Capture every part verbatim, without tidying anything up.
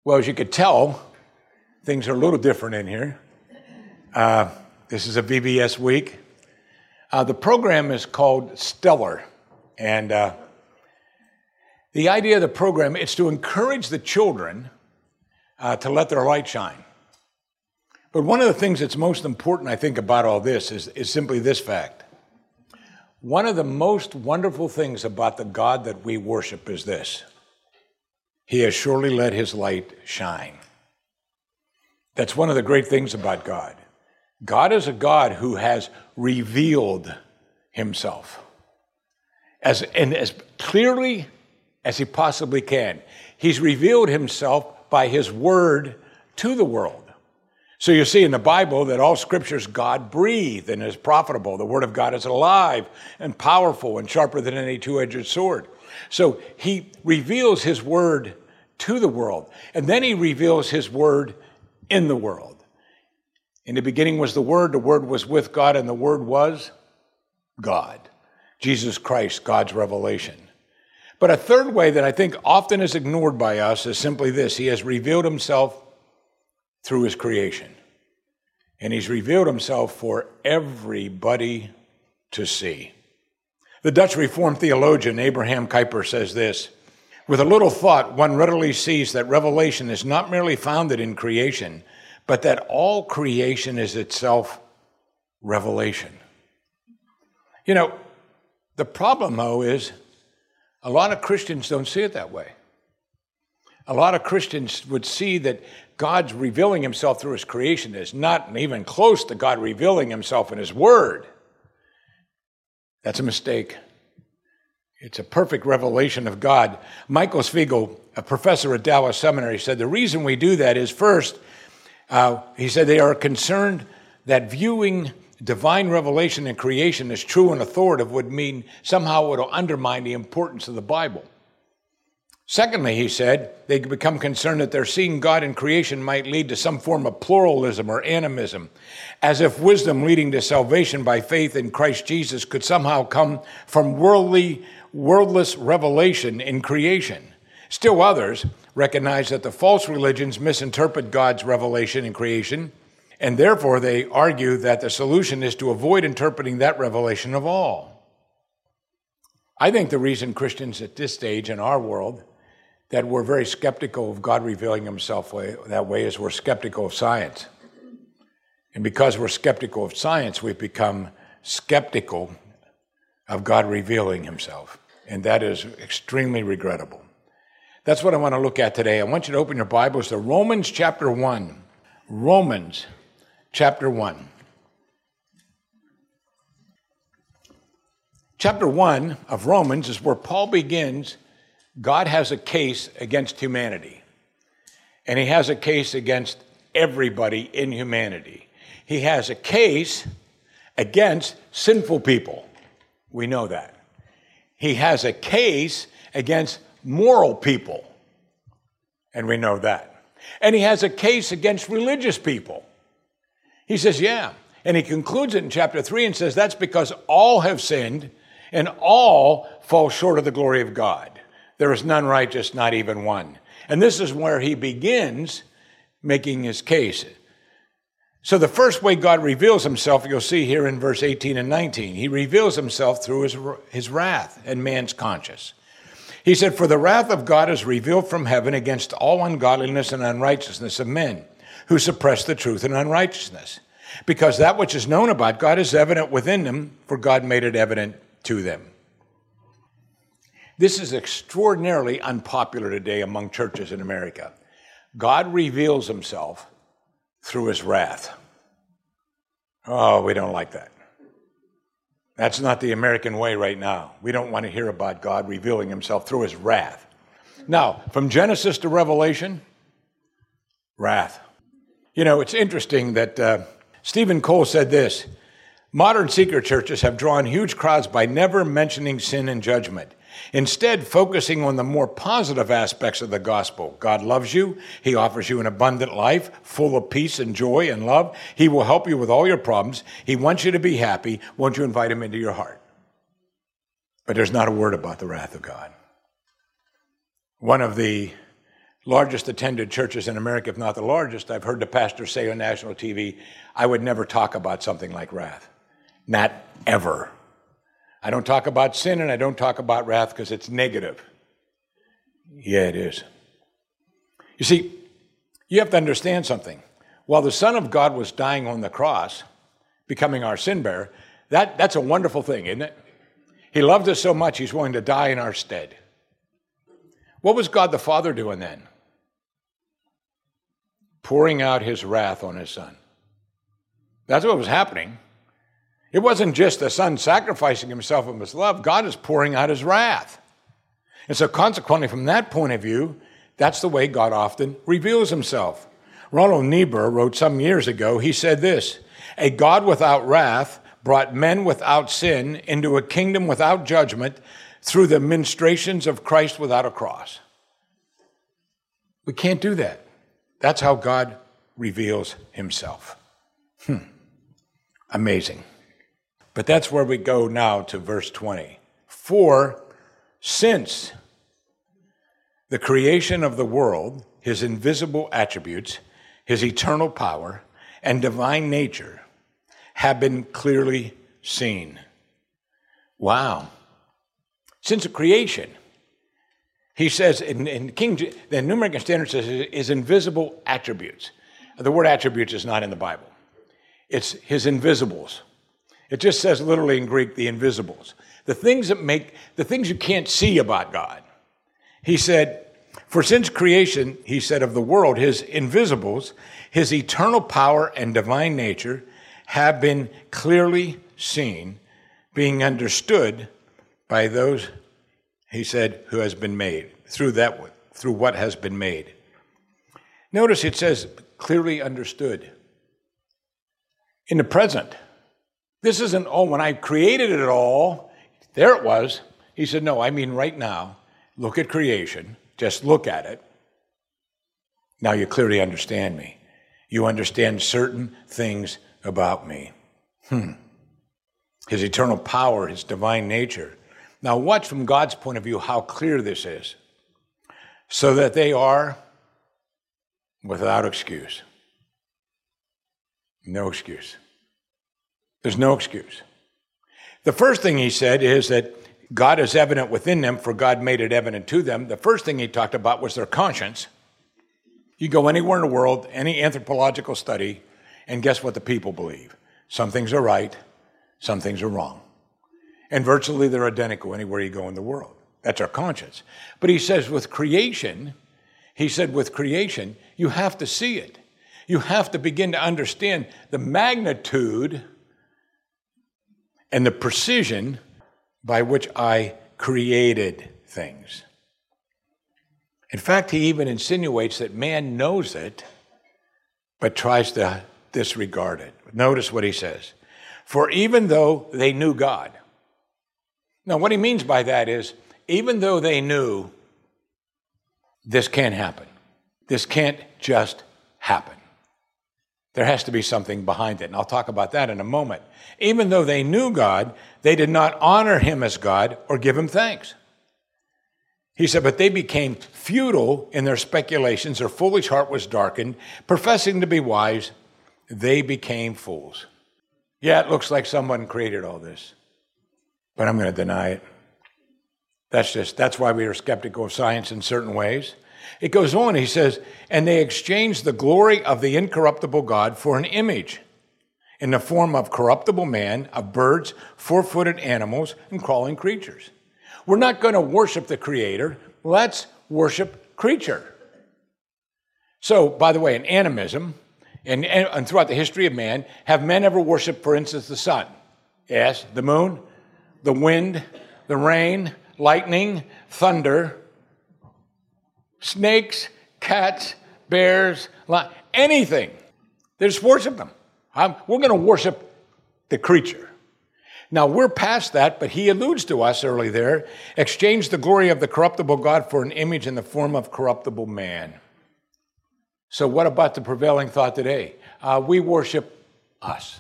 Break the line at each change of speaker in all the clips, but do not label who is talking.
Well, as you could tell, things are a little different in here. Uh, this is a V B S week. Uh, the program is called Stellar. And uh, the idea of the program is to encourage the children uh, to let their light shine. But one of the things that's most important, I think, about all this is, is simply this fact. One of the most wonderful things about the God that we worship is this. He has surely let his light shine. That's one of the great things about God. God is a God who has revealed himself as, and as clearly as he possibly can. He's revealed himself by his word to the world. So you see in the Bible that all scripture is God-breathed and is profitable. The word of God is alive and powerful and sharper than any two-edged sword. So he reveals his word to the world, and then he reveals his word in the world. In the beginning was the Word, the Word was with God, and the Word was God. Jesus Christ, God's revelation. But a third way that I think often is ignored by us is simply this. He has revealed himself through his creation. And he's revealed himself for everybody to see. The Dutch Reformed theologian Abraham Kuyper says this, with a little thought, one readily sees that revelation is not merely founded in creation, but that all creation is itself revelation. You know, the problem, though, is a lot of Christians don't see it that way. A lot of Christians would see that God's revealing himself through his creation is not even close to God revealing himself in his word. That's a mistake. It's a perfect revelation of God. Michael Spiegel, a professor at Dallas Seminary, said the reason we do that is first, uh, he said they are concerned that viewing divine revelation and creation as true and authoritative would mean somehow it will undermine the importance of the Bible. Secondly, he said, they become concerned that their seeing God in creation might lead to some form of pluralism or animism, as if wisdom leading to salvation by faith in Christ Jesus could somehow come from worldly, wordless revelation in creation. Still others recognize that the false religions misinterpret God's revelation in creation, and therefore they argue that the solution is to avoid interpreting that revelation of all. I think the reason Christians at this stage in our world that we're very skeptical of God revealing himself that way is we're skeptical of science. And because we're skeptical of science, we've become skeptical of God revealing himself. And that is extremely regrettable. That's what I want to look at today. I want you to open your Bibles to Romans chapter one. Romans chapter one. Chapter one of Romans is where Paul begins. God has a case against humanity. And he has a case against everybody in humanity. He has a case against sinful people. We know that. He has a case against moral people. And we know that. And he has a case against religious people. He says, yeah. And he concludes it in chapter three and says, that's because all have sinned and all fall short of the glory of God. There is none righteous, not even one. And this is where he begins making his case. So the first way God reveals himself, you'll see here in verse eighteen and nineteen. He reveals himself through his, his wrath and man's conscience. He said, for the wrath of God is revealed from heaven against all ungodliness and unrighteousness of men who suppress the truth in unrighteousness. Because that which is known about God is evident within them, for God made it evident to them. This is extraordinarily unpopular today among churches in America. God reveals himself through his wrath. Oh, we don't like that. That's not the American way right now. We don't want to hear about God revealing himself through his wrath. Now, from Genesis to Revelation, wrath. You know, it's interesting that uh, Stephen Cole said this, modern seeker churches have drawn huge crowds by never mentioning sin and judgment. Instead, focusing on the more positive aspects of the gospel. God loves you. He offers you an abundant life full of peace and joy and love. He will help you with all your problems. He wants you to be happy. Won't you invite him into your heart? But there's not a word about the wrath of God. One of the largest attended churches in America, if not the largest. I've heard the pastor say on national T V, I would never talk about something like wrath. Not ever. I don't talk about sin and I don't talk about wrath because it's negative. Yeah, it is. You see, you have to understand something. While the Son of God was dying on the cross, becoming our sin bearer, that, that's a wonderful thing, isn't it? He loved us so much, he's willing to die in our stead. What was God the Father doing then? Pouring out his wrath on his Son. That's what was happening. It wasn't just the Son sacrificing himself of his love. God is pouring out his wrath. And so consequently, from that point of view, that's the way God often reveals himself. Ronald Niebuhr wrote some years ago, he said this, a God without wrath brought men without sin into a kingdom without judgment through the ministrations of Christ without a cross. We can't do that. That's how God reveals himself. Hmm. Amazing. But that's where we go now to verse twenty. For since the creation of the world, his invisible attributes, his eternal power, and divine nature have been clearly seen. Wow. Since the creation, he says, in, in King, the New American Standard says, his invisible attributes. The word attributes is not in the Bible. It's his invisibles. It just says literally in Greek, the invisibles. The things that make, the things you can't see about God. He said, for since creation, he said, of the world, his invisibles, his eternal power and divine nature have been clearly seen, being understood by those, he said, who has been made, through that, through what has been made. Notice it says clearly understood. In the present, this isn't, oh, when I created it all, there it was. He said, no, I mean right now, look at creation, just look at it. Now you clearly understand me. You understand certain things about me. Hmm. His eternal power, his divine nature. Now watch from God's point of view how clear this is. So that they are without excuse. No excuse. There's no excuse. The first thing he said is that God is evident within them, for God made it evident to them. The first thing he talked about was their conscience. You go anywhere in the world, any anthropological study, and guess what the people believe? Some things are right, some things are wrong. And virtually they're identical anywhere you go in the world. That's our conscience. But he says with creation, he said with creation, you have to see it. You have to begin to understand the magnitude and the precision by which I created things. In fact, he even insinuates that man knows it, but tries to disregard it. Notice what he says. For even though they knew God. Now, what he means by that is, even though they knew this can't happen, this can't just happen. There has to be something behind it, and I'll talk about that in a moment. Even though they knew God, they did not honor him as God or give him thanks. He said, but they became futile in their speculations. Their foolish heart was darkened. Professing to be wise, they became fools. Yeah, it looks like someone created all this, but I'm going to deny it. That's just, that's why we are skeptical of science in certain ways. It goes on, he says, and they exchanged the glory of the incorruptible God for an image in the form of corruptible man, of birds, four-footed animals, and crawling creatures. We're not going to worship the Creator. Let's worship creature. So, by the way, in animism, and, and throughout the history of man, have men ever worshiped, for instance, the sun? Yes. The moon, the wind, the rain, lightning, thunder, snakes, cats, bears, lions, anything. They just worship them. I'm, we're going to worship the creature. Now, we're past that, but he alludes to us early there, exchange the glory of the corruptible God for an image in the form of corruptible man. So what about the prevailing thought today? Uh, we worship us.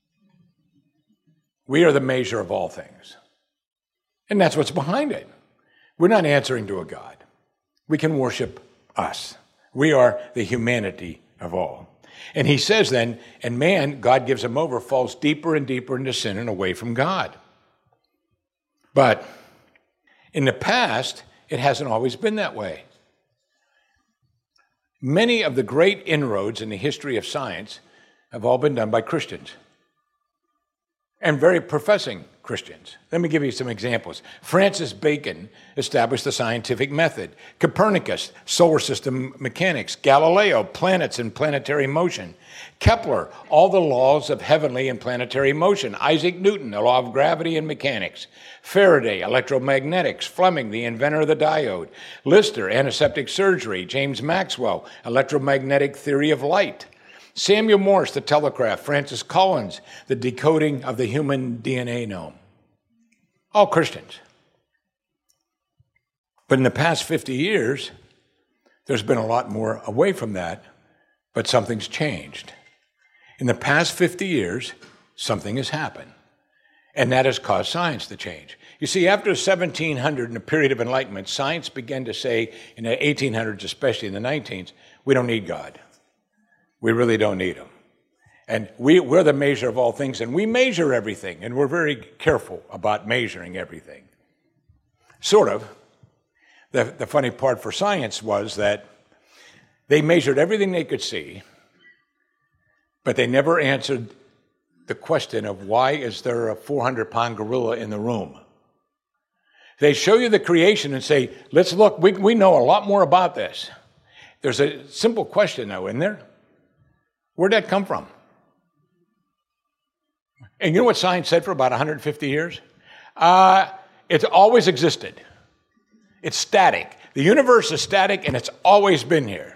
We are the measure of all things. And that's what's behind it. We're not answering to a God. We can worship us. We are the humanity of all. And he says then, and man, God gives him over, falls deeper and deeper into sin and away from God. But in the past, it hasn't always been that way. Many of the great inroads in the history of science have all been done by Christians, and very professing Christians. Let me give you some examples. Francis Bacon established the scientific method. Copernicus, solar system mechanics. Galileo, planets and planetary motion. Kepler, all the laws of heavenly and planetary motion. Isaac Newton, the law of gravity and mechanics. Faraday, electromagnetics. Fleming, the inventor of the diode. Lister, antiseptic surgery. James Maxwell, electromagnetic theory of light. Samuel Morse, the telegraph. Francis Collins, the decoding of the human D N A genome. All Christians. But in the past fifty years, there's been a lot more away from that, but something's changed. In the past fifty years, something has happened, and that has caused science to change. You see, after seventeen hundred, in a period of enlightenment, science began to say, in the eighteen hundreds, especially in the nineteenth, we don't need God. We really don't need him. And we, we're the measure of all things, and we measure everything, and we're very careful about measuring everything. Sort of. The, the funny part for science was that they measured everything they could see, but they never answered the question of why is there a four hundred pound gorilla in the room? They show you the creation and say, let's look, we, we know a lot more about this. There's a simple question, though, isn't there? Where'd that come from? And you know what science said for about one hundred fifty years? Uh, it's always existed. It's static. The universe is static, and it's always been here.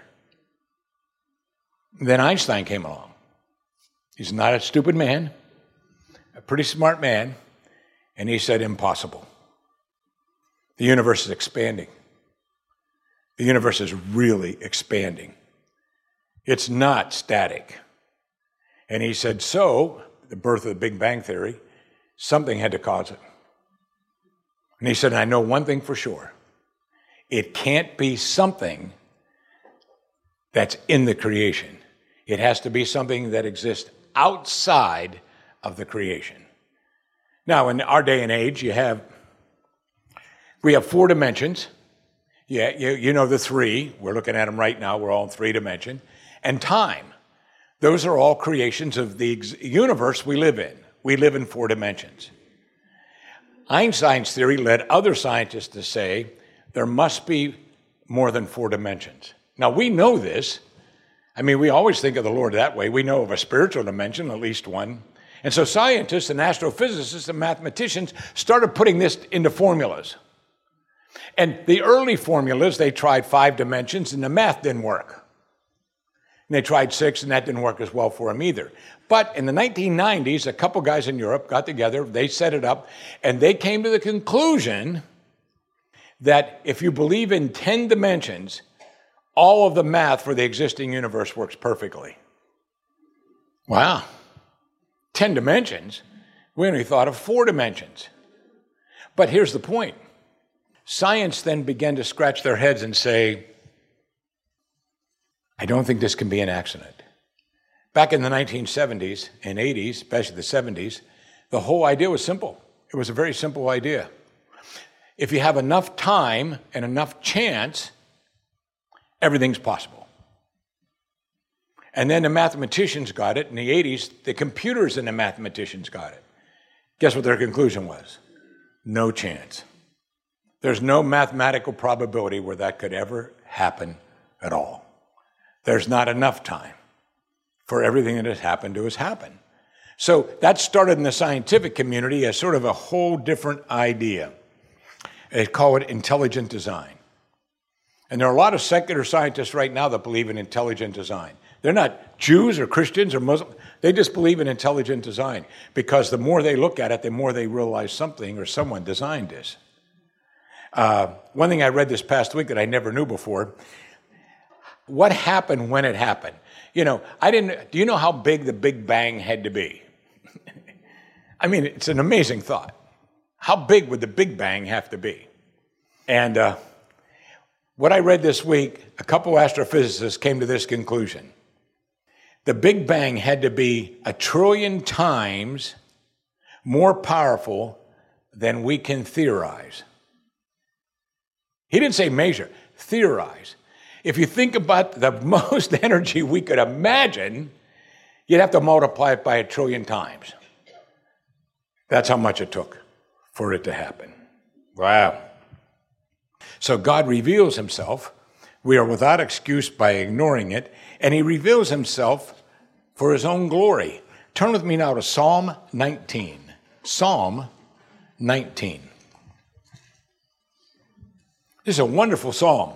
Then Einstein came along. He's not a stupid man, a pretty smart man, and he said, impossible. The universe is expanding. The universe is really expanding. It's not static. And he said, so, the birth of the Big Bang Theory, something had to cause it. And he said, I know one thing for sure. It can't be something that's in the creation. It has to be something that exists outside of the creation. Now, in our day and age, you have, we have four dimensions. Yeah, you, you know the three. We're looking at them right now. We're all in three dimensions. And time. Those are all creations of the ex- universe we live in. We live in four dimensions. Einstein's theory led other scientists to say there must be more than four dimensions. Now, we know this. I mean, we always think of the Lord that way. We know of a spiritual dimension, at least one. And so scientists and astrophysicists and mathematicians started putting this into formulas. And the early formulas, they tried five dimensions, and the math didn't work. And they tried six, and that didn't work as well for them either. But in the nineteen nineties, a couple guys in Europe got together, they set it up, and they came to the conclusion that if you believe in ten dimensions, all of the math for the existing universe works perfectly. Wow. ten dimensions? We only thought of four dimensions. But here's the point. Science then began to scratch their heads and say, I don't think this can be an accident. Back in the nineteen seventies and eighties, especially the seventies, the whole idea was simple. It was a very simple idea. If you have enough time and enough chance, everything's possible. And then the mathematicians got it. In the eighties, the computers and the mathematicians got it. Guess what their conclusion was? No chance. There's no mathematical probability where that could ever happen at all. There's not enough time for everything that has happened to us happen. So that started in the scientific community as sort of a whole different idea. They call it intelligent design. And there are a lot of secular scientists right now that believe in intelligent design. They're not Jews or Christians or Muslims. They just believe in intelligent design because the more they look at it, the more they realize something or someone designed this. Uh, one thing I read this past week that I never knew before, what happened when it happened? You know, I didn't, do you know how big the Big Bang had to be? I mean, it's an amazing thought. How big would the Big Bang have to be? And uh, What I read this week, a couple astrophysicists came to this conclusion. The Big Bang had to be a trillion times more powerful than we can theorize. He didn't say measure, theorize. If you think about the most energy we could imagine, you'd have to multiply it by a trillion times. That's how much it took for it to happen. Wow. So God reveals himself. We are without excuse by ignoring it, and he reveals himself for his own glory. Turn with me now to Psalm nineteen. Psalm nineteen. This is a wonderful psalm.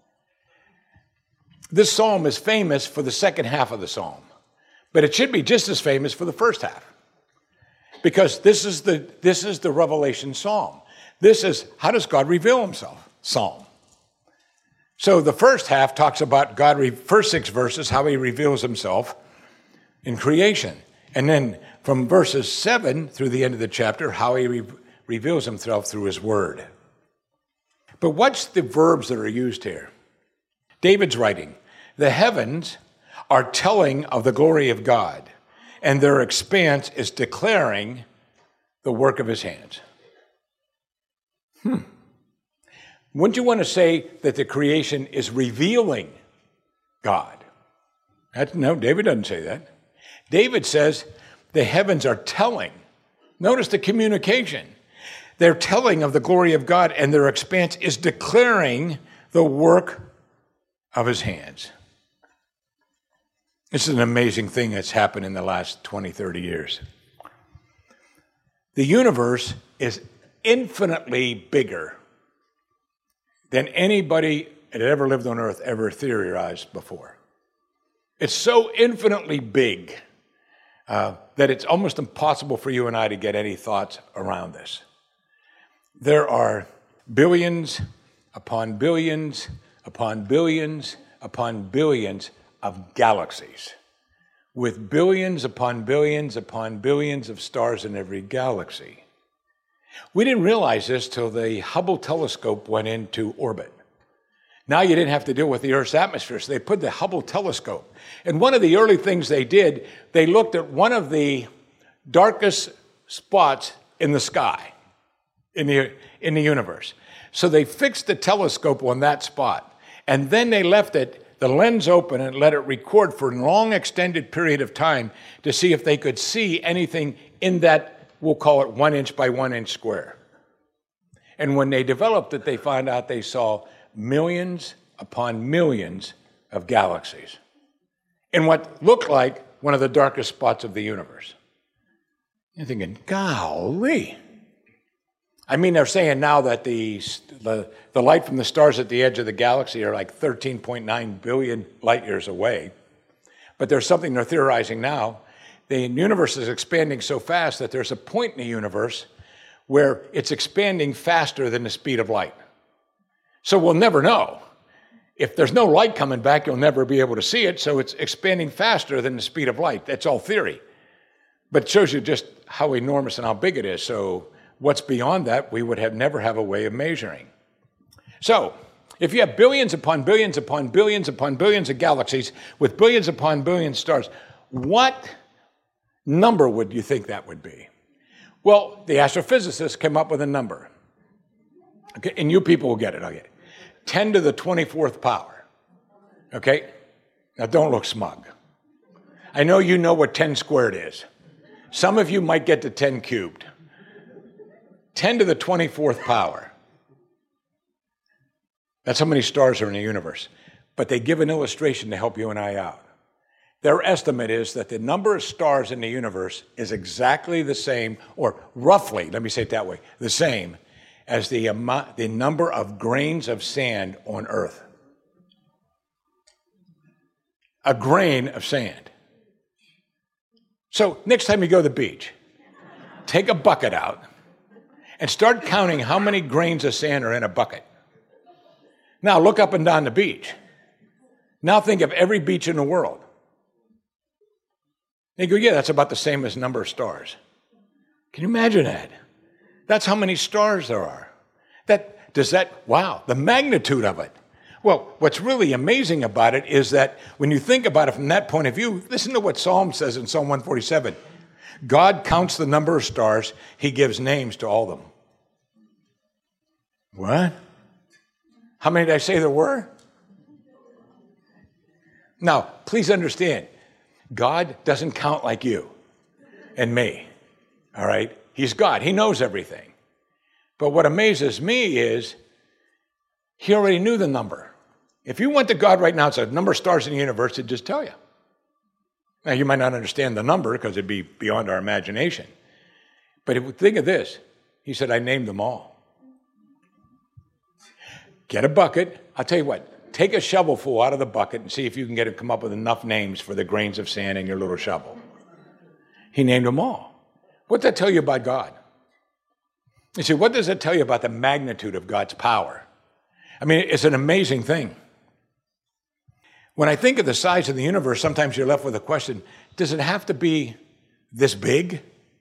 This psalm is famous for the second half of the psalm, but it should be just as famous for the first half, because this is the this is the revelation psalm. This is, how does God reveal himself? Psalm. So the first half talks about God, first six verses, how he reveals himself in creation. And then from verses seven through the end of the chapter, how he re- reveals himself through his word. But what's the verbs that are used here? David's writing, the heavens are telling of the glory of God, and their expanse is declaring the work of his hands. Hmm. Wouldn't you want to say that the creation is revealing God? That's, no, David doesn't say that. David says the heavens are telling. Notice the communication. They're telling of the glory of God, and their expanse is declaring the work of his hands. This is an amazing thing that's happened in the last twenty, thirty years. The universe is infinitely bigger than anybody that ever lived on earth ever theorized before. It's so infinitely big uh, that it's almost impossible for you and I to get any thoughts around this. There are billions upon billions upon billions upon billions of galaxies, with billions upon billions upon billions of stars in every galaxy. We didn't realize this till the Hubble telescope went into orbit. Now you didn't have to deal with the Earth's atmosphere, so they put the Hubble telescope. And one of the early things they did, they looked at one of the darkest spots in the sky, in the, in the universe. So they fixed the telescope on that spot, and then they left it, the lens open, and let it record for a long extended period of time to see if they could see anything in that, we'll call it one inch by one inch square. And when they developed it, they found out they saw millions upon millions of galaxies in what looked like one of the darkest spots of the universe. You're thinking, golly. I mean, they're saying now that the, the, the light from the stars at the edge of the galaxy are like thirteen point nine billion light years away. But there's something they're theorizing now. The universe is expanding so fast that there's a point in the universe where it's expanding faster than the speed of light. So we'll never know. If there's no light coming back, you'll never be able to see it, so it's expanding faster than the speed of light. That's all theory. But it shows you just how enormous and how big it is. So what's beyond that, we would have never have a way of measuring. So if you have billions upon billions upon billions upon billions of galaxies with billions upon billions of stars, what number would you think that would be? Well, the astrophysicists came up with a number. Okay, and you people will get it, okay. ten to the twenty-fourth power. Okay? Now don't look smug. I know you know what ten squared is. Some of you might get to ten cubed. ten to the twenty-fourth power. That's how many stars are in the universe. But they give an illustration to help you and I out. Their estimate is that the number of stars in the universe is exactly the same, or roughly, let me say it that way, the same as the amount, the number of grains of sand on Earth. A grain of sand. So next time you go to the beach, take a bucket out and start counting how many grains of sand are in a bucket. Now look up and down the beach. Now think of every beach in the world. They go, yeah, that's about the same as number of stars. Can you imagine that? That's how many stars there are. That does that, wow, the magnitude of it. Well, what's really amazing about it is that when you think about it from that point of view, listen to what Psalm says in Psalm one forty-seven. God counts the number of stars. He gives names to all of them. What? How many did I say there were? Now, please understand, God doesn't count like you and me, all right? He's God. He knows everything. But what amazes me is he already knew the number. If you went to God right now and said, number of stars in the universe, he'd just tell you. Now, you might not understand the number because it'd be beyond our imagination. But if, think of this. He said, I named them all. Get a bucket. I'll tell you what. Take a shovelful out of the bucket and see if you can get to come up with enough names for the grains of sand in your little shovel. He named them all. What does that tell you about God? You see, what does that tell you about the magnitude of God's power? I mean, it's an amazing thing. When I think of the size of the universe, sometimes you're left with a question, does it have to be this big?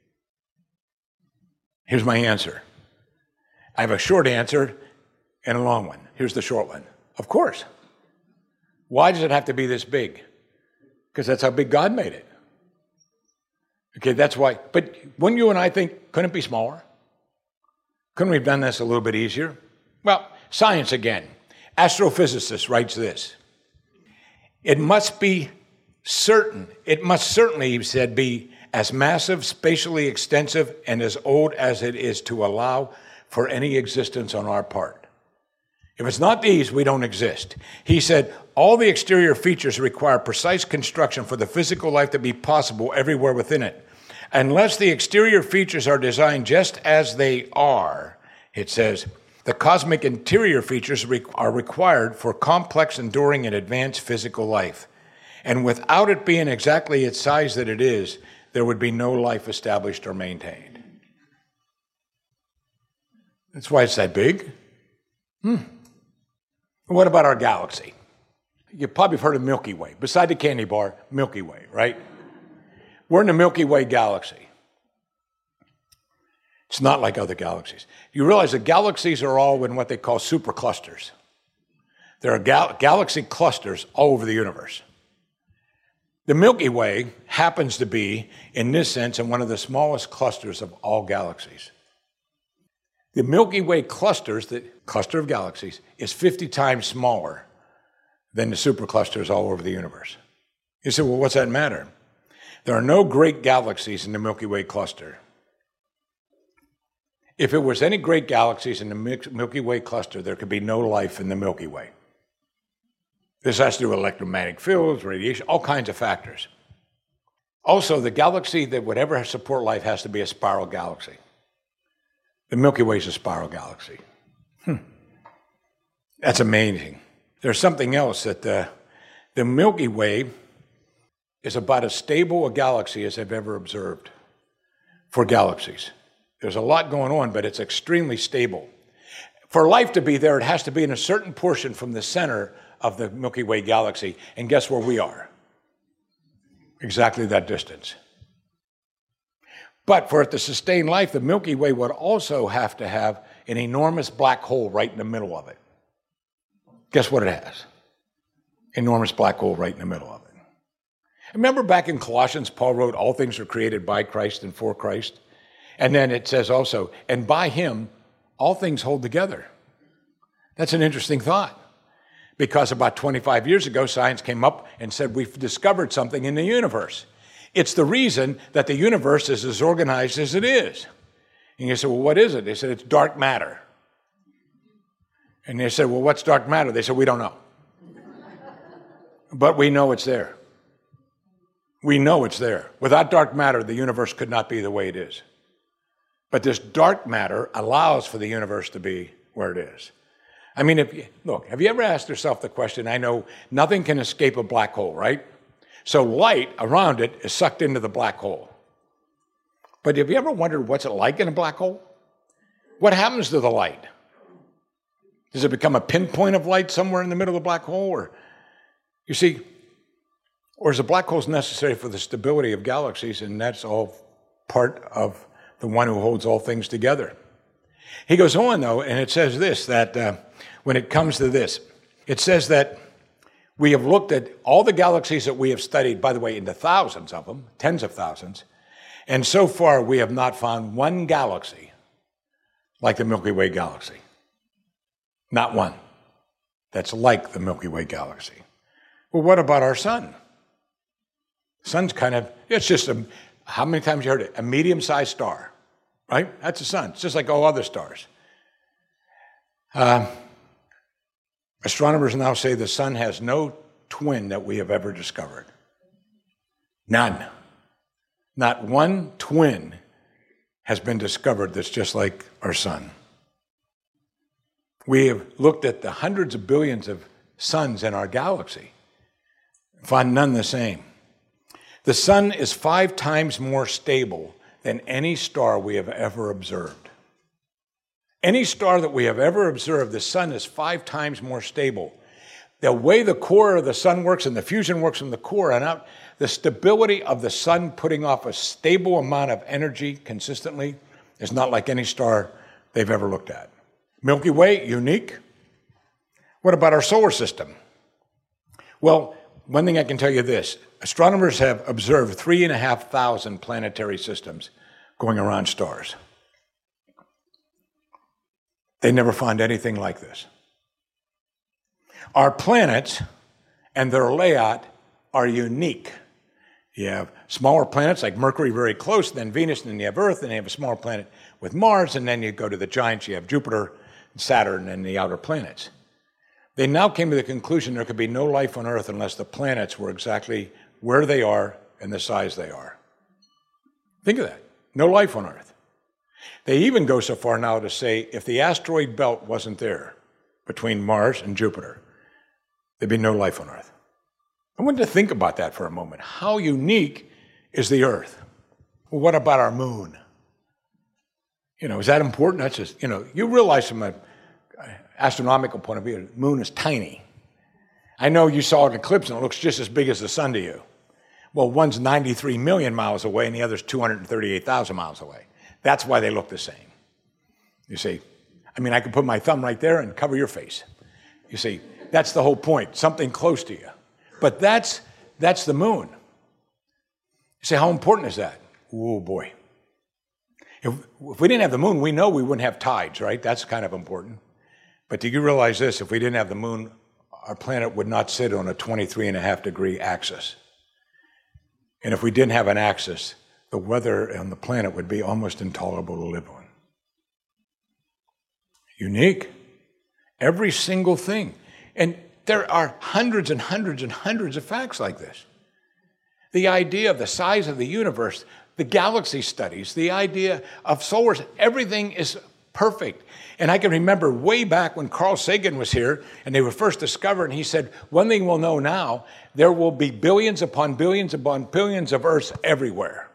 Here's my answer. I have a short answer and a long one. Here's the short one. Of course. Why does it have to be this big? Because that's how big God made it. Okay, that's why. But wouldn't you and I think, couldn't it be smaller? Couldn't we have done this a little bit easier? Well, science again. Astrophysicist writes this. It must be certain, it must certainly, he said, be as massive, spatially extensive, and as old as it is to allow for any existence on our part. If it's not these, we don't exist. He said, all the exterior features require precise construction for the physical life to be possible everywhere within it. Unless the exterior features are designed just as they are, it says, the cosmic interior features are required for complex, enduring, and advanced physical life. And without it being exactly its size that it is, there would be no life established or maintained. That's why it's that big. Hmm. What about our galaxy? You've probably heard of Milky Way. Beside the candy bar, Milky Way, right? We're in the Milky Way galaxy. It's not like other galaxies. You realize that galaxies are all in what they call superclusters. There are gal- galaxy clusters all over the universe. The Milky Way happens to be, in this sense, in one of the smallest clusters of all galaxies. The Milky Way clusters, the cluster of galaxies, is fifty times smaller than the superclusters all over the universe. You say, well, what's that matter? There are no great galaxies in the Milky Way cluster. If it was any great galaxies in the Milky Way cluster, there could be no life in the Milky Way. This has to do with electromagnetic fields, radiation, all kinds of factors. Also, the galaxy that would ever support life has to be a spiral galaxy. The Milky Way is a spiral galaxy. Hmm. That's amazing. There's something else that the, the Milky Way is about as stable a galaxy as I've ever observed for galaxies. There's a lot going on, but it's extremely stable. For life to be there, it has to be in a certain portion from the center of the Milky Way galaxy. And guess where we are? Exactly that distance. But for it to sustain life, the Milky Way would also have to have an enormous black hole right in the middle of it. Guess what it has? Enormous black hole right in the middle of it. Remember back in Colossians, Paul wrote, all things are created by Christ and for Christ. And then it says also, and by him, all things hold together. That's an interesting thought. Because about twenty-five years ago, science came up and said, we've discovered something in the universe. It's the reason that the universe is as organized as it is. And you say, well, what is it? They said, it's dark matter. And they said, well, what's dark matter? They said, we don't know. But we know it's there. We know it's there. Without dark matter, the universe could not be the way it is. But this dark matter allows for the universe to be where it is. I mean, if you, look, have you ever asked yourself the question, I know nothing can escape a black hole, right? So light around it is sucked into the black hole. But have you ever wondered what's it like in a black hole? What happens to the light? Does it become a pinpoint of light somewhere in the middle of the black hole? Or, you see, or is the black hole necessary for the stability of galaxies, and that's all part of the one who holds all things together? He goes on, though, and it says this, that uh, when it comes to this, It says that we have looked at all the galaxies that we have studied, by the way, into thousands of them, tens of thousands, and so far we have not found one galaxy like the Milky Way galaxy. Not one that's like the Milky Way galaxy. Well, what about our sun? The sun's kind of, it's just a, how many times you heard it? A medium-sized star, right? That's the sun. It's just like all other stars. Uh, astronomers now say the sun has no twin that we have ever discovered. None. Not one twin has been discovered that's just like our sun. We have looked at the hundreds of billions of suns in our galaxy, find none the same. The sun is five times more stable than any star we have ever observed. Any star that we have ever observed, the sun is five times more stable. The way the core of the sun works and the fusion works from the core and out, the stability of the sun putting off a stable amount of energy consistently is not like any star they've ever looked at. Milky Way, unique. What about our solar system? Well, one thing I can tell you this, astronomers have observed three and a half thousand planetary systems going around stars. They never found anything like this. Our planets and their layout are unique. You have smaller planets like Mercury very close, then Venus, and then you have Earth, and you have a smaller planet with Mars, and then you go to the giants, you have Jupiter, Saturn, and the outer planets. They now came to the conclusion there could be no life on Earth unless the planets were exactly where they are and the size they are. Think of that. No life on Earth. They even go so far now to say if the asteroid belt wasn't there between Mars and Jupiter, there'd be no life on Earth. I want you to think about that for a moment. How unique is the Earth? Well, what about our moon? You know, is that important? That's just, you know, you realize from an astronomical point of view, the moon is tiny. I know you saw an eclipse and it looks just as big as the sun to you. Well, one's ninety-three million miles away and the other's two hundred thirty-eight thousand miles away. That's why they look the same. You see, I mean, I could put my thumb right there and cover your face. You see, that's the whole point, something close to you. But that's that's the moon. You say, how important is that? Oh, boy. If, if we didn't have the moon, we know we wouldn't have tides, right? That's kind of important. But do you realize this? If we didn't have the moon, our planet would not sit on a twenty-three and a half degree axis. And if we didn't have an axis, the weather on the planet would be almost intolerable to live on. Unique. Every single thing. And there are hundreds and hundreds and hundreds of facts like this. The idea of the size of the universe, the galaxy studies, the idea of solar, everything is perfect. And I can remember way back when Carl Sagan was here and they were first discovered, and he said, one thing we'll know now, there will be billions upon billions upon billions of Earths everywhere.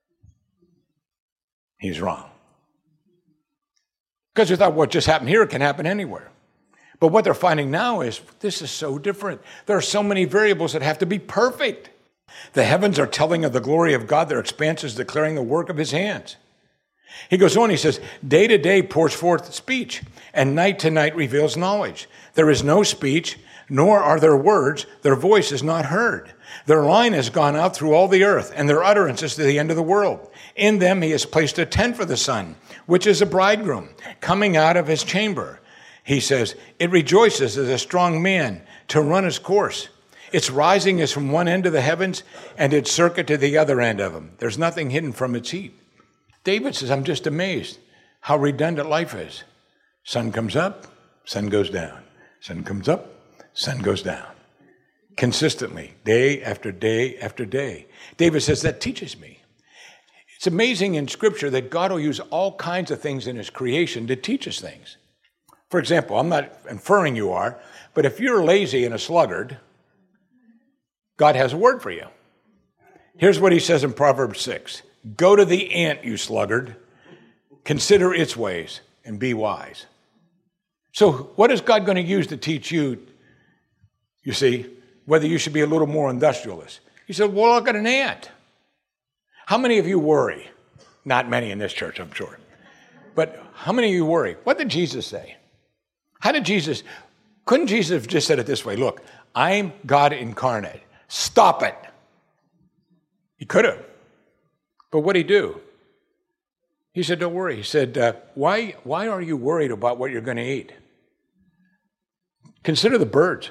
He's wrong. Because we thought what just happened here can happen anywhere. But what they're finding now is this is so different. There are so many variables that have to be perfect. The heavens are telling of the glory of God. Their expanses declaring the work of his hands. He goes on, he says, day to day pours forth speech, and night to night reveals knowledge. There is no speech, nor are there words. Their voice is not heard. Their line has gone out through all the earth, and their utterance is to the end of the world. In them he has placed a tent for the sun, which is a bridegroom, coming out of his chamber. He says, it rejoices as a strong man to run his course. Its rising is from one end of the heavens, and its circuit to the other end of them. There's nothing hidden from its heat. David says, I'm just amazed how redundant life is. Sun comes up, sun goes down. Sun comes up, sun goes down. Consistently, day after day after day. David says, that teaches me. It's amazing in Scripture that God will use all kinds of things in his creation to teach us things. For example, I'm not inferring you are, but if you're lazy and a sluggard, God has a word for you. Here's what he says in Proverbs six. Go to the ant, you sluggard. Consider its ways and be wise. So what is God going to use to teach you, you see, whether you should be a little more industrialist? He said, well, look at an ant. How many of you worry? Not many in this church, I'm sure. But how many of you worry? What did Jesus say? How did Jesus Couldn't Jesus have just said it this way? Look, I'm God incarnate. Stop it. He could have. But what did he do? He said, don't worry. He said, uh, why, why are you worried about what you're going to eat? Consider the birds.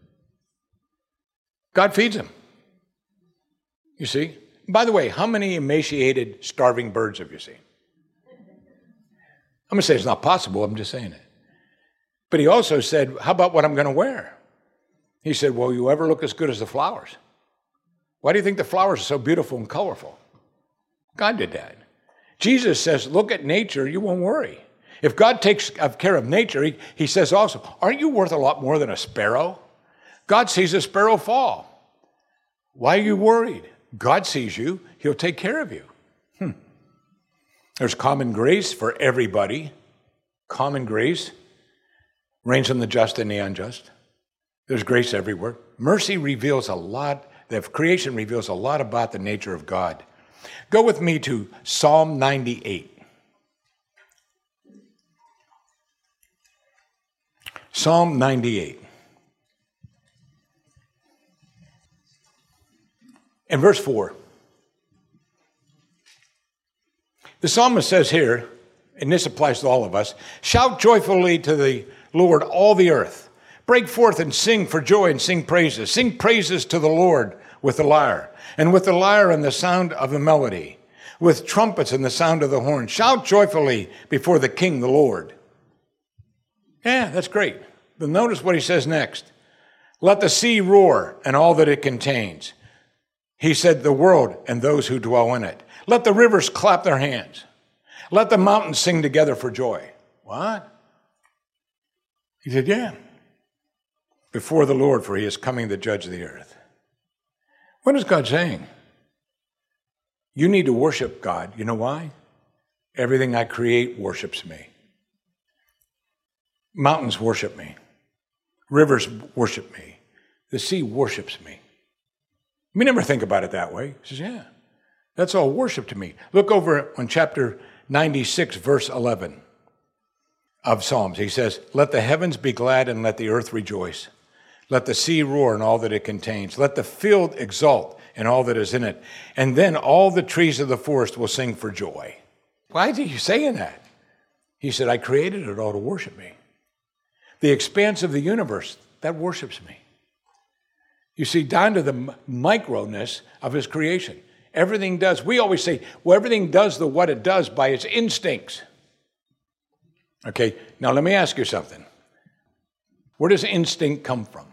God feeds them. You see? By the way, how many emaciated, starving birds have you seen? I'm going to say it's not possible. I'm just saying it. But he also said, how about what I'm going to wear? He said, will you ever look as good as the flowers? Why do you think the flowers are so beautiful and colorful? God did that. Jesus says, look at nature, you won't worry. If God takes care of nature, he, he says also, aren't you worth a lot more than a sparrow? God sees a sparrow fall. Why are you worried? God sees you. He'll take care of you. Hmm. There's common grace for everybody. Common grace reigns on the just and the unjust. There's grace everywhere. Mercy reveals a lot. The creation reveals a lot about the nature of God. Go with me to Psalm ninety-eight. Psalm ninety-eight. And verse four. The psalmist says here, and this applies to all of us, shout joyfully to the Lord, all the earth. Break forth and sing for joy and sing praises. Sing praises to the Lord with the lyre, and with the lyre and the sound of the melody, with trumpets and the sound of the horn. Shout joyfully before the King, the Lord. Yeah, that's great. But notice what he says next. Let the sea roar and all that it contains. He said, the world and those who dwell in it. Let the rivers clap their hands. Let the mountains sing together for joy. What? He said, yeah. Before the Lord, for he is coming to judge the earth. What is God saying? You need to worship God. You know why? Everything I create worships me. Mountains worship me. Rivers worship me. The sea worships me. We never think about it that way. He says, yeah, that's all worship to me. Look over on chapter ninety-six, verse eleven of Psalms. He says, let the heavens be glad and let the earth rejoice. Let the sea roar and all that it contains. Let the field exult and all that is in it. And then all the trees of the forest will sing for joy. Why is he saying that? He said, I created it all to worship me. The expanse of the universe, that worships me. You see, down to the microness of his creation. Everything does. We always say, well, everything does the what it does by its instincts. Okay, now let me ask you something. Where does instinct come from?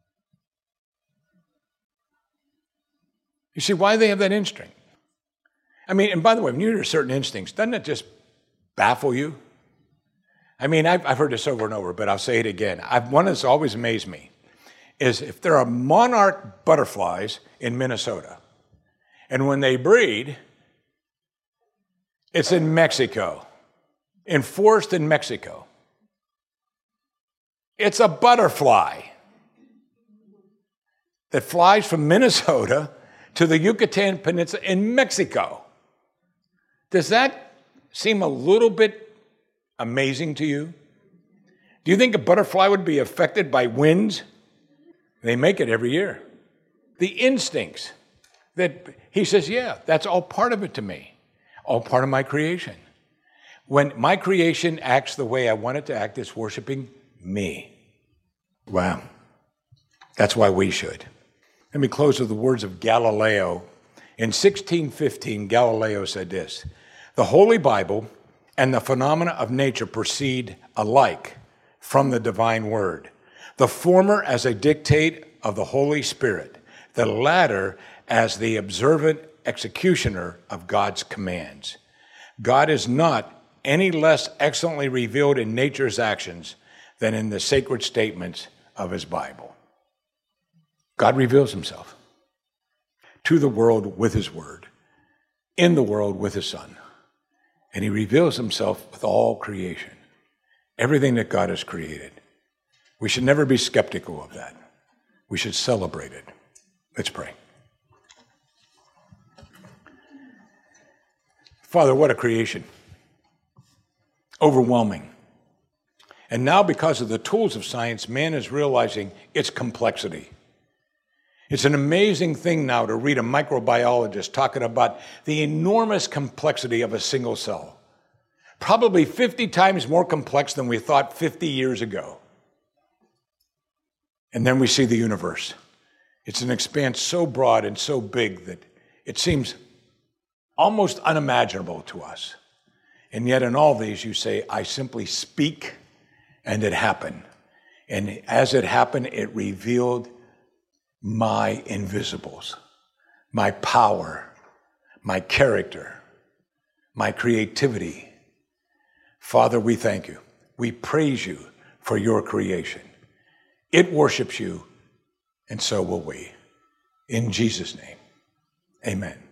You see, why do they have that instinct? I mean, and by the way, when you hear certain instincts, doesn't it just baffle you? I mean, I've, I've heard this over and over, but I'll say it again. I've, one that's always amazed me is if there are monarch butterflies in Minnesota, and when they breed, it's in Mexico, enforced in Mexico. It's a butterfly that flies from Minnesota to the Yucatan Peninsula in Mexico. Does that seem a little bit amazing to you? Do you think a butterfly would be affected by winds? They make it every year. The instincts that he says, yeah, that's all part of it to me, all part of my creation. When my creation acts the way I want it to act, it's worshiping me. Wow. That's why we should. Let me close with the words of Galileo. In sixteen fifteen, Galileo said this, the Holy Bible and the phenomena of nature proceed alike from the divine word. The former as a dictate of the Holy Spirit, the latter as the observant executioner of God's commands. God is not any less excellently revealed in nature's actions than in the sacred statements of his Bible. God reveals himself to the world with his word, in the world with his son. And he reveals himself with all creation, everything that God has created. We should never be skeptical of that. We should celebrate it. Let's pray. Father, what a creation. Overwhelming. And now, because of the tools of science, man is realizing its complexity. It's an amazing thing now to read a microbiologist talking about the enormous complexity of a single cell. Probably fifty times more complex than we thought fifty years ago. And then we see the universe. It's an expanse so broad and so big that it seems almost unimaginable to us. And yet in all these, you say, I simply speak, and it happened. And as it happened, it revealed my invisibles, my power, my character, my creativity. Father, we thank you. We praise you for your creation. It worships you, and so will we. In Jesus' name, amen.